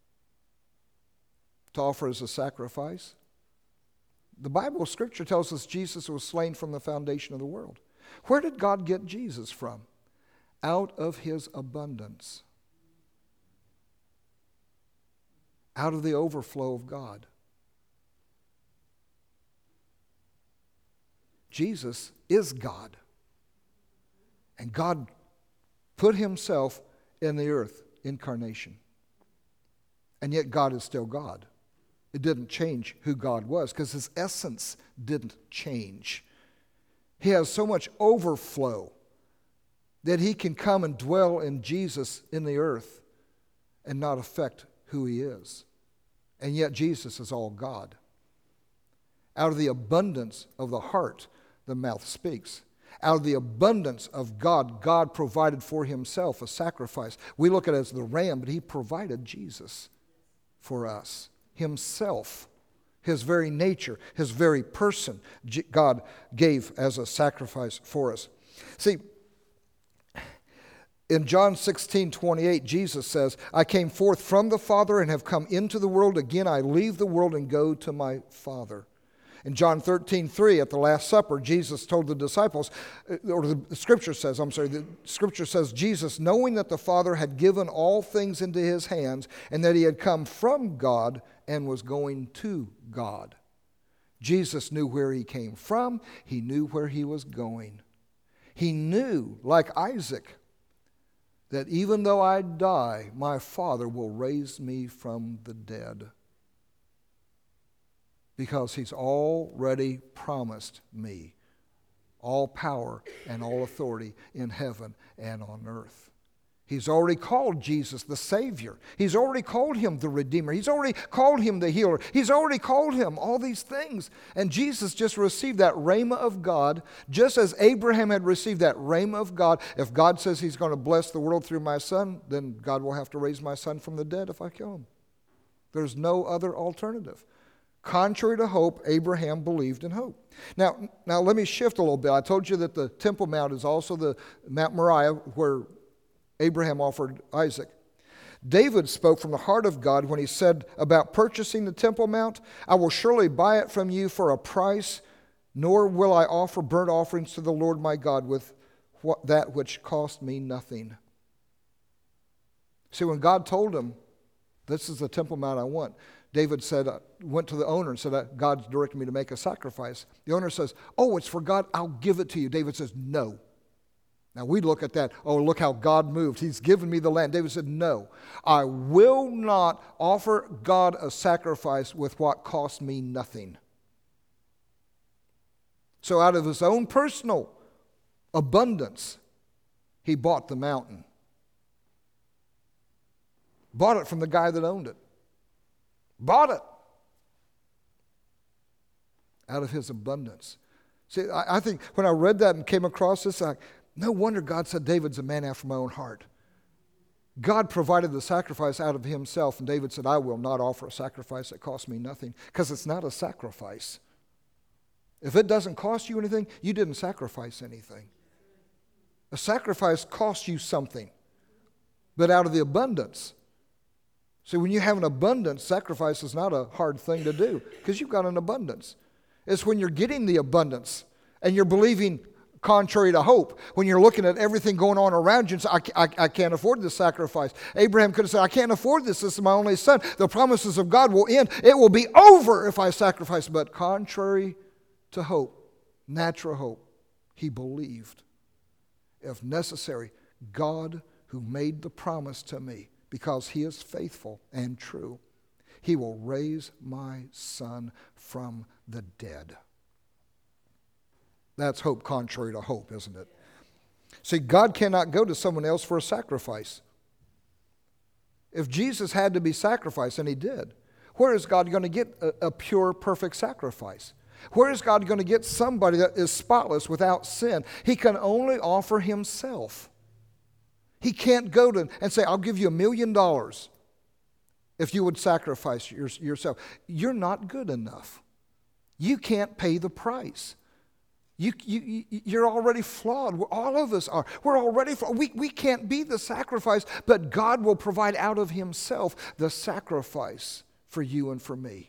to offer as a sacrifice? The Bible, Scripture tells us Jesus was slain from the foundation of the world. Where did God get Jesus from? Out of his abundance. Out of the overflow of God. Jesus is God. And God put himself in the earth, incarnation. And yet God is still God. It didn't change who God was because his essence didn't change. He has so much overflow that he can come and dwell in Jesus in the earth and not affect who he is. And yet Jesus is all God. Out of the abundance of the heart, the mouth speaks. Out of the abundance of God, God provided for himself a sacrifice. We look at it as the ram, but he provided Jesus for us. Himself, his very nature, his very person, God gave as a sacrifice for us. See, in John sixteen twenty-eight, Jesus says, I came forth from the Father and have come into the world. Again, I leave the world and go to my Father. In John thirteen three, at the Last Supper, Jesus told the disciples, or the Scripture says, I'm sorry, the Scripture says, Jesus, knowing that the Father had given all things into his hands and that he had come from God and was going to God. Jesus knew where he came from. He knew where he was going. He knew, like Isaac, that even though I die, my Father will raise me from the dead. Because he's already promised me all power and all authority in heaven and on earth. He's already called Jesus the Savior. He's already called him the Redeemer. He's already called him the Healer. He's already called him all these things. And Jesus just received that rhema of God, just as Abraham had received that rhema of God. If God says he's going to bless the world through my son, then God will have to raise my son from the dead if I kill him. There's no other alternative. Contrary to hope, Abraham believed in hope. Now, now let me shift a little bit. I told you that the Temple Mount is also the Mount Moriah where Abraham offered Isaac. David spoke from the heart of God when he said about purchasing the Temple Mount, I will surely buy it from you for a price, nor will I offer burnt offerings to the Lord my God with what, that which cost me nothing. See, when God told him, this is the Temple Mount I want, David said, uh, went to the owner and said, uh, God's directed me to make a sacrifice. The owner says, oh, it's for God, I'll give it to you. David says, no. Now we look at that, oh, look how God moved. He's given me the land. David said, no, I will not offer God a sacrifice with what cost me nothing. So out of his own personal abundance, he bought the mountain. Bought it from the guy that owned it. Bought it. Out of his abundance. See, I, I think when I read that and came across this, I no wonder God said David's a man after my own heart. God provided the sacrifice out of himself, and David said, I will not offer a sacrifice that costs me nothing, because it's not a sacrifice. If it doesn't cost you anything, you didn't sacrifice anything. A sacrifice costs you something, but out of the abundance. See, when you have an abundance, sacrifice is not a hard thing to do, because you've got an abundance. It's when you're getting the abundance, and you're believing contrary to hope, when you're looking at everything going on around you and say, I, I, I can't afford this sacrifice. Abraham could have said, I can't afford this. This is my only son. The promises of God will end. It will be over if I sacrifice. But contrary to hope, natural hope, he believed. If necessary, God who made the promise to me, because he is faithful and true, he will raise my son from the dead. That's hope contrary to hope, isn't it? See, God cannot go to someone else for a sacrifice. If Jesus had to be sacrificed, and he did, where is God going to get a, a pure, perfect sacrifice? Where is God going to get somebody that is spotless without sin? He can only offer himself. He can't go to and say, I'll give you a million dollars if you would sacrifice your, yourself. You're not good enough. You can't pay the price. You, you, you're already flawed. All of us are. We're already flawed. We, we can't be the sacrifice, but God will provide out of himself the sacrifice for you and for me.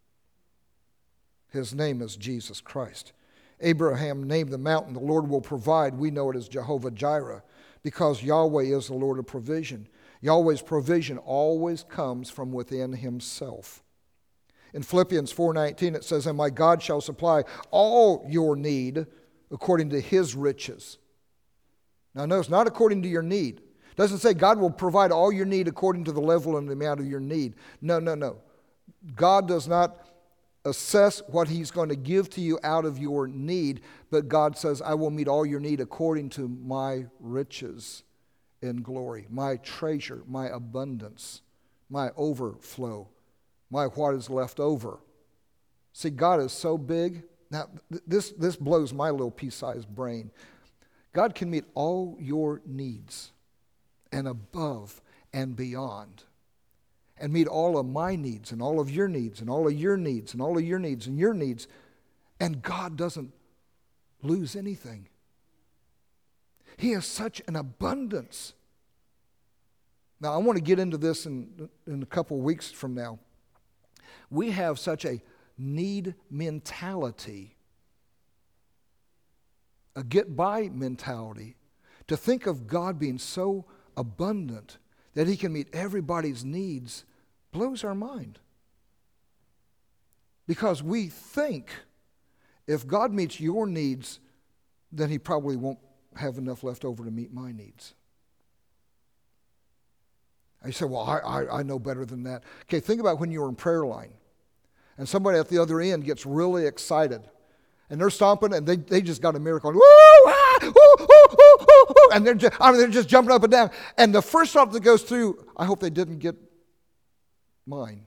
His name is Jesus Christ. Abraham named the mountain, the Lord will provide. We know it as Jehovah Jireh, because Yahweh is the Lord of provision. Yahweh's provision always comes from within himself. In Philippians four nineteen it says, and my God shall supply all your need according to his riches. Now notice, not according to your need. It doesn't say God will provide all your need according to the level and the amount of your need. No, no, no. God does not assess what he's going to give to you out of your need, but God says, I will meet all your need according to my riches in glory, my treasure, my abundance, my overflow, my what is left over. See, God is so big. Now, th- this, this blows my little pea-sized brain. God can meet all your needs and above and beyond, and meet all of my needs and all of your needs and all of your needs and all of your needs and your needs. And God doesn't lose anything. He has such an abundance. Now, I want to get into this in, in a couple of weeks from now. We have such a need mentality, a get-by mentality, to think of God being so abundant that he can meet everybody's needs blows our mind. Because we think if God meets your needs, then he probably won't have enough left over to meet my needs. And you say, well, I, I, I know better than that. Okay, think about when you were in prayer line and somebody at the other end gets really excited and they're stomping and they, they just got a miracle. Woo, ah, woo, woo, woo, woo, woo, and they're just, I mean, they're just jumping up and down. And the first thought that goes through, I hope they didn't get mine.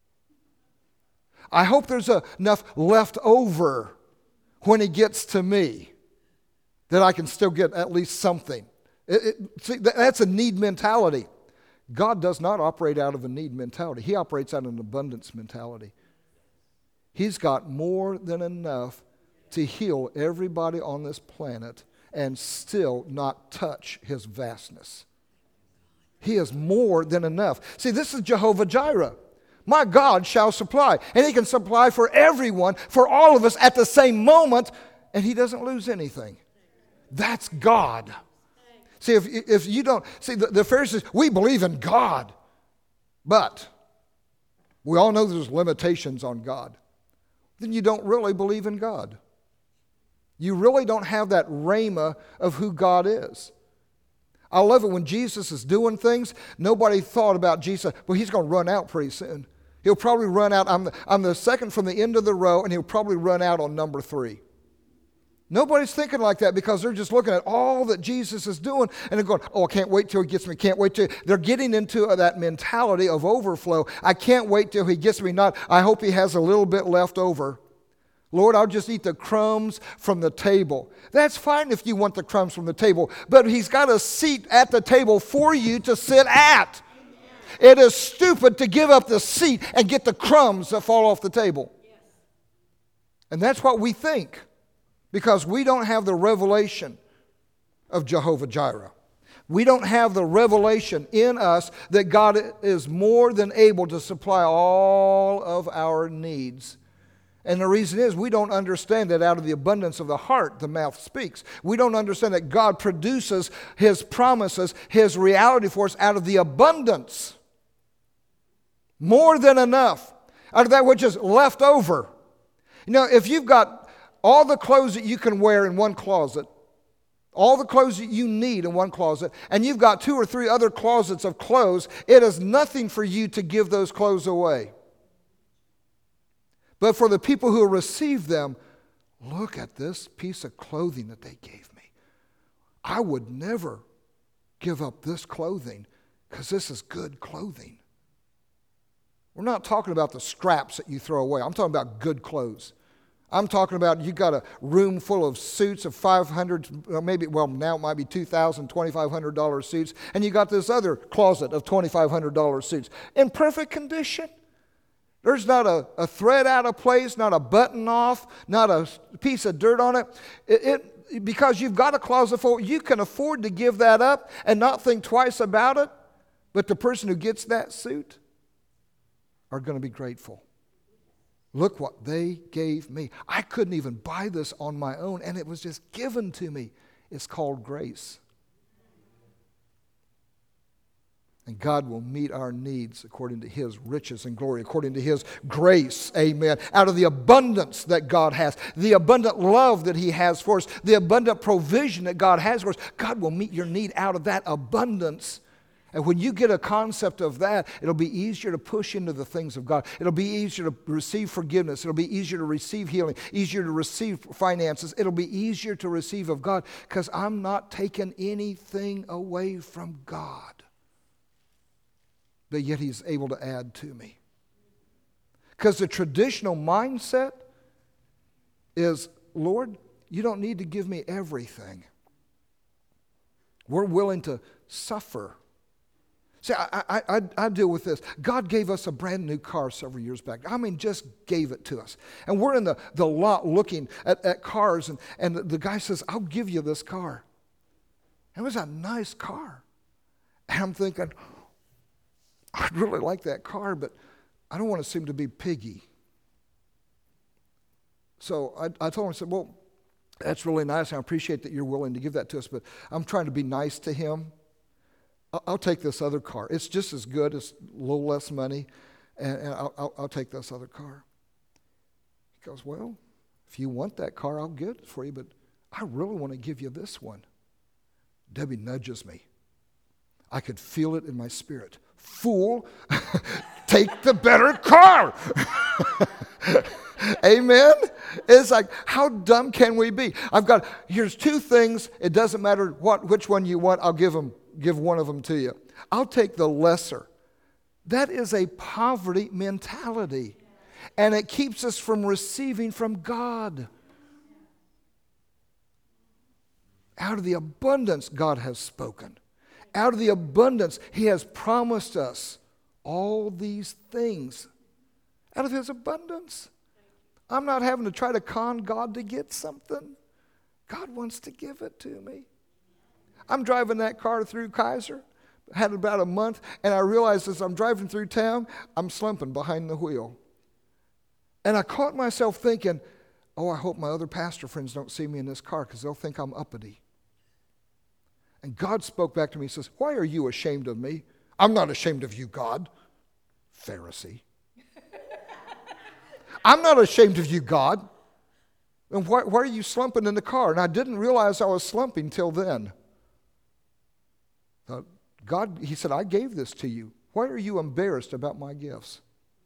I hope there's a, enough left over when he gets to me that I can still get at least something. It, it, see, that's a need mentality. God does not operate out of a need mentality. He operates out of an abundance mentality. He's got more than enough to heal everybody on this planet and still not touch his vastness. He is more than enough. See, this is Jehovah Jireh. My God shall supply. And he can supply for everyone, for all of us at the same moment, and he doesn't lose anything. That's God. See, if, if you don't, see, the, the Pharisees, we believe in God, but we all know there's limitations on God. Then you don't really believe in God. You really don't have that rhema of who God is. I love it when Jesus is doing things, nobody thought about Jesus, well, he's going to run out pretty soon. He'll probably run out, I'm the, I'm the second from the end of the row, and he'll probably run out on number three. Nobody's thinking like that because they're just looking at all that Jesus is doing and they're going, oh, I can't wait till he gets me, can't wait till, they're getting into that mentality of overflow. I can't wait till he gets me, not, I hope he has a little bit left over. Lord, I'll just eat the crumbs from the table. That's fine if you want the crumbs from the table, but he's got a seat at the table for you to sit at. It is stupid to give up the seat and get the crumbs that fall off the table. And that's what we think because we don't have the revelation of Jehovah Jireh. We don't have the revelation in us that God is more than able to supply all of our needs. And the reason is we don't understand that out of the abundance of the heart, the mouth speaks. We don't understand that God produces his promises, his reality for us out of the abundance. More than enough. Out of that which is left over. You know, if you've got all the clothes that you can wear in one closet, all the clothes that you need in one closet, and you've got two or three other closets of clothes, it is nothing for you to give those clothes away. But for the people who receive them, look at this piece of clothing that they gave me. I would never give up this clothing because this is good clothing. We're not talking about the scraps that you throw away. I'm talking about good clothes. I'm talking about you got a room full of suits of five hundred, maybe, well, now it might be two thousand dollars, twenty-five hundred dollars suits, and you got this other closet of twenty-five hundred dollars suits in perfect condition. There's not a, a thread out of place, not a button off, not a piece of dirt on it. It, it. Because you've got a closet full, you can afford to give that up and not think twice about it. But the person who gets that suit are going to be grateful. Look what they gave me. I couldn't even buy this on my own, and it was just given to me. It's called grace. And God will meet our needs according to his riches and glory, according to his grace, amen. Out of the abundance that God has, the abundant love that he has for us, the abundant provision that God has for us, God will meet your need out of that abundance. And when you get a concept of that, it'll be easier to push into the things of God. It'll be easier to receive forgiveness. It'll be easier to receive healing, easier to receive finances. It'll be easier to receive of God because I'm not taking anything away from God. But yet he's able to add to me. Because the traditional mindset is, Lord, you don't need to give me everything. We're willing to suffer. See, I, I, I, I deal with this. God gave us a brand new car several years back. I mean, just gave it to us. And we're in the, the lot looking at, at cars, and, and the, the guy says, I'll give you this car. It was a nice car. And I'm thinking, I'd really like that car, but I don't want to seem to be piggy. So I, I told him, I said, well, that's really nice. I appreciate that you're willing to give that to us, but I'm trying to be nice to him. I'll take this other car. It's just as good, it's a little less money, and, and I'll, I'll, I'll take this other car. He goes, well, if you want that car, I'll get it for you, but I really want to give you this one. Debbie nudges me. I could feel it in my spirit. fool. Take the better car. Amen? It's like, how dumb can we be? I've got, here's two things. It doesn't matter what, which one you want. I'll give them, give one of them to you. I'll take the lesser. That is a poverty mentality. And it keeps us from receiving from God. Out of the abundance, God has spoken. Out of the abundance, He has promised us all these things. Out of His abundance. I'm not having to try to con God to get something. God wants to give it to me. I'm driving that car through Kaiser. Had about a month, and I realized as I'm driving through town, I'm slumping behind the wheel. And I caught myself thinking, oh, I hope my other pastor friends don't see me in this car because they'll think I'm uppity. And God spoke back to me and says, why are you ashamed of me? I'm not ashamed of you, God. Pharisee. I'm not ashamed of you, God. And why, why are you slumping in the car? And I didn't realize I was slumping till then. Uh, God, He said, I gave this to you. Why are you embarrassed about my gifts?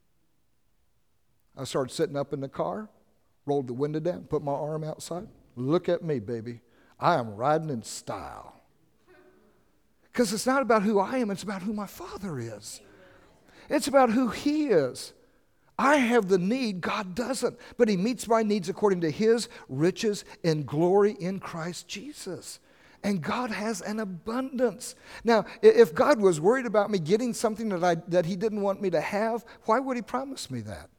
I started sitting up in the car, rolled the window down, put my arm outside. Look at me, baby. I am riding in style. Because it's not about who I am, it's about who my Father is. It's about who He is. I have the need, God doesn't. But He meets my needs according to His riches and glory in Christ Jesus. And God has an abundance. Now, if God was worried about me getting something that, I, that He didn't want me to have, why would He promise me that?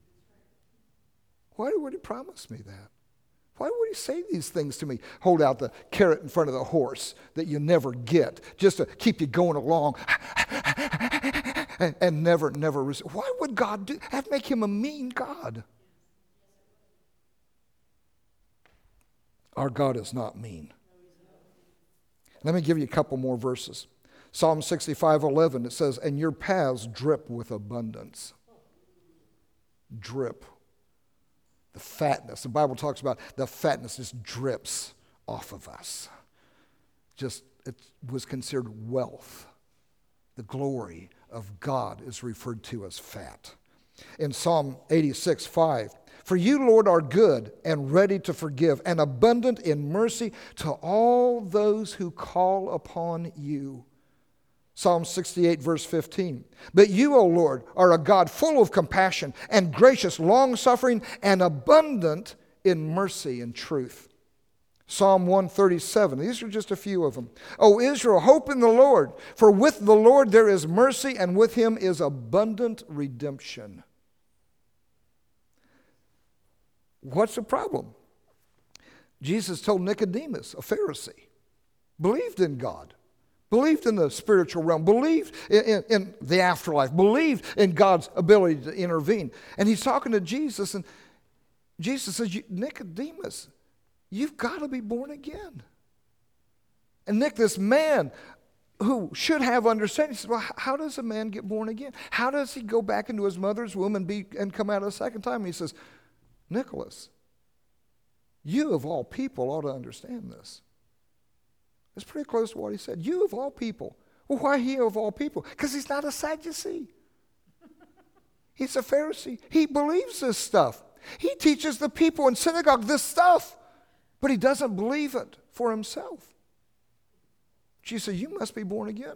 Why would He promise me that? Why would He say these things to me? Hold out the carrot in front of the horse that you never get, just to keep you going along. And, and never, never receive. Why would God do that? Make Him a mean God. Our God is not mean. Let me give you a couple more verses. Psalm sixty-five eleven, it says, and your paths drip with abundance. Drip. The fatness. The Bible talks about the fatness just drips off of us. Just, it was considered wealth. The glory of God is referred to as fat. In Psalm eighty-six five, for you, Lord, are good and ready to forgive and abundant in mercy to all those who call upon you. Psalm sixty-eight verse fifteen, but you, O Lord, are a God full of compassion and gracious, long-suffering and abundant in mercy and truth. Psalm one thirty-seven. These are just a few of them. O Israel, hope in the Lord, for with the Lord there is mercy, and with Him is abundant redemption. What's the problem? Jesus told Nicodemus, a Pharisee, believed in God, believed in the spiritual realm, believed in, in, in the afterlife, believed in God's ability to intervene. And he's talking to Jesus, and Jesus says, Nicodemus, you've got to be born again. And Nick, this man who should have understanding, he says, well, how does a man get born again? How does he go back into his mother's womb and be and come out a second time? And he says, Nicholas, you of all people ought to understand this. It's pretty close to what he said. You of all people. Well, why he of all people? Because he's not a Sadducee. He's a Pharisee. He believes this stuff. He teaches the people in synagogue this stuff. But he doesn't believe it for himself. She said, you must be born again.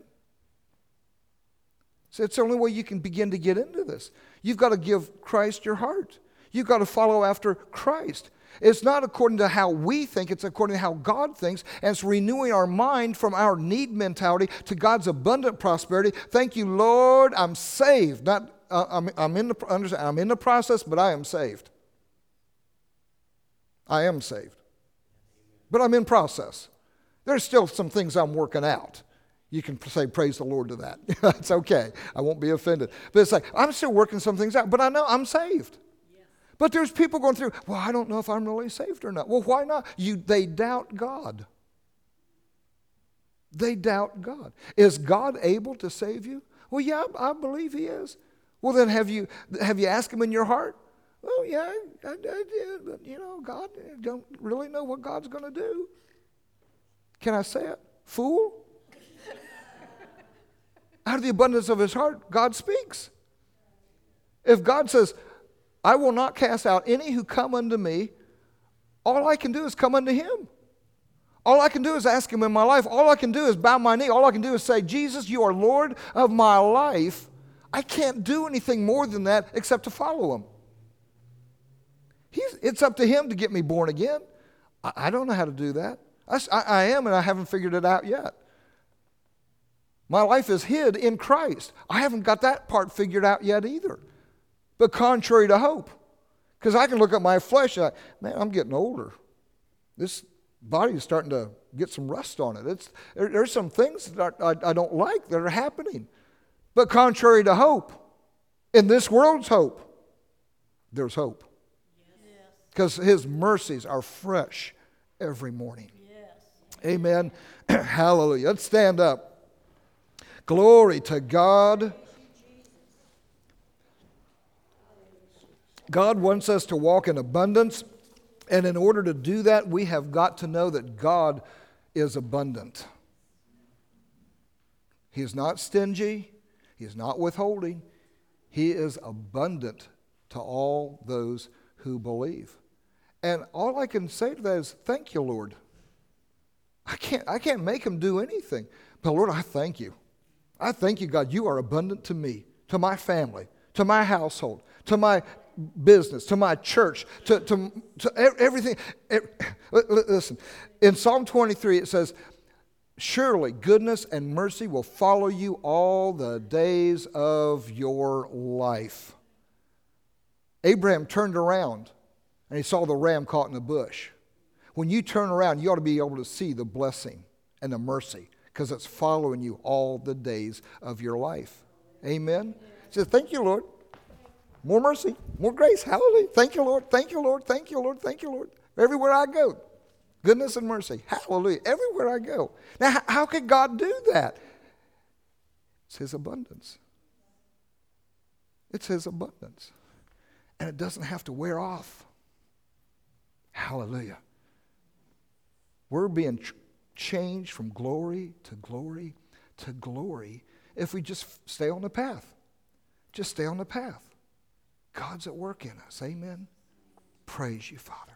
So it's the only way you can begin to get into this. You've got to give Christ your heart. You've got to follow after Christ. It's not according to how we think, it's according to how God thinks, and it's renewing our mind from our need mentality to God's abundant prosperity. Thank you, Lord, I'm saved. Not, uh, I'm, I'm, in the, understand, I'm in the process, but I am saved. I am saved. But I'm in process. There's still some things I'm working out. You can say praise the Lord to that. It's okay. I won't be offended. But it's like, I'm still working some things out, but I know I'm saved. Yes. But there's people going through, well, I don't know if I'm really saved or not. Well, why not? You, they doubt God. They doubt God. Is God able to save you? Well, yeah, I believe He is. Well, then have you have you asked Him in your heart? Well, yeah, I, I did, but you know, God, I don't really know what God's going to do. Can I say it? Fool? Out of the abundance of his heart, God speaks. If God says, I will not cast out any who come unto me, all I can do is come unto him. All I can do is ask him in my life. All I can do is bow my knee. All I can do is say, Jesus, you are Lord of my life. I can't do anything more than that except to follow him. He's, it's up to him to get me born again. I, I don't know how to do that. I, I am, and I haven't figured it out yet. My life is hid in Christ. I haven't got that part figured out yet either. But contrary to hope, because I can look at my flesh and I, man, I'm getting older. This body is starting to get some rust on it. It's, there, there's some things that I, I, I don't like that are happening. But contrary to hope, in this world's hope, there's hope. Because his mercies are fresh every morning. Yes. Amen. Hallelujah. Let's stand up. Glory to God. God wants us to walk in abundance. And in order to do that, we have got to know that God is abundant. He is not stingy. He is not withholding. He is abundant to all those who believe. And all I can say to that is, thank you, Lord. I can't, I can't make him do anything. But Lord, I thank you. I thank you, God. You are abundant to me, to my family, to my household, to my business, to my church, to, to, to everything. Listen, in Psalm twenty-three it says, surely goodness and mercy will follow you all the days of your life. Abraham turned around and he saw the ram caught in the bush. When you turn around, you ought to be able to see the blessing and the mercy because it's following you all the days of your life. Amen? He says, thank you, Lord. More mercy, more grace. Hallelujah. Thank you, Lord. Thank you, Lord. Thank you, Lord. Thank you, Lord. Everywhere I go, goodness and mercy. Hallelujah. Everywhere I go. Now, how could God do that? It's his abundance. It's his abundance. And it doesn't have to wear off. Hallelujah. We're being ch- changed from glory to glory to glory if we just f- stay on the path. Just stay on the path. God's at work in us. Amen. Praise you, Father.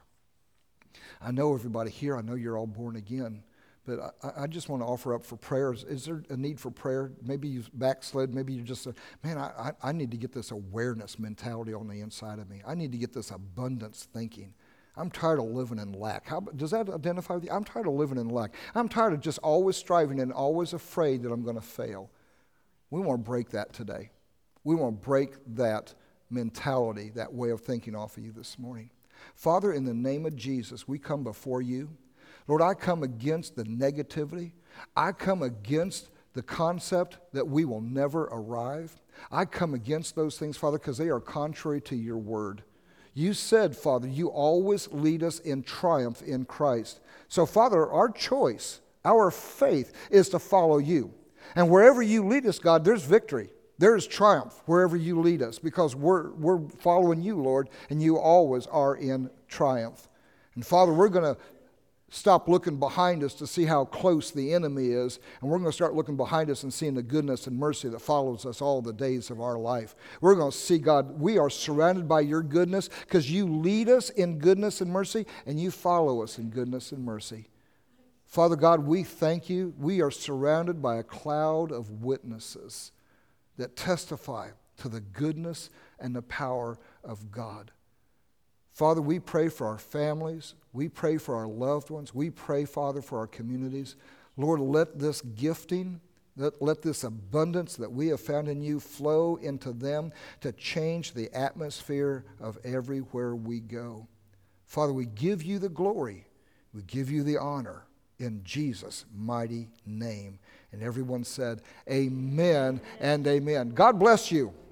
I know everybody here, I know you're all born again, but I, I just want to offer up for prayers. Is there a need for prayer? Maybe you've backslid. Maybe you just said, man, I, I, I need to get this awareness mentality on the inside of me. I need to get this abundance thinking. I'm tired of living in lack. How, does that identify with you? I'm tired of living in lack. I'm tired of just always striving and always afraid that I'm going to fail. We want to break that today. We want to break that mentality, that way of thinking off of you this morning. Father, in the name of Jesus, we come before you. Lord, I come against the negativity. I come against the concept that we will never arrive. I come against those things, Father, because they are contrary to your word. You said, Father, you always lead us in triumph in Christ. So, Father, our choice, our faith is to follow you. And wherever you lead us, God, there's victory. There's triumph wherever you lead us because we're, we're following you, Lord, and you always are in triumph. And, Father, we're going to stop looking behind us to see how close the enemy is, and we're going to start looking behind us and seeing the goodness and mercy that follows us all the days of our life. We're going to see, God, we are surrounded by your goodness because you lead us in goodness and mercy, and you follow us in goodness and mercy. Father God, we thank you. We are surrounded by a cloud of witnesses that testify to the goodness and the power of God. Father, we pray for our families. We pray for our loved ones. We pray, Father, for our communities. Lord, let this gifting, let, let this abundance that we have found in you flow into them to change the atmosphere of everywhere we go. Father, we give you the glory. We give you the honor in Jesus' mighty name. And everyone said, amen and amen. God bless you.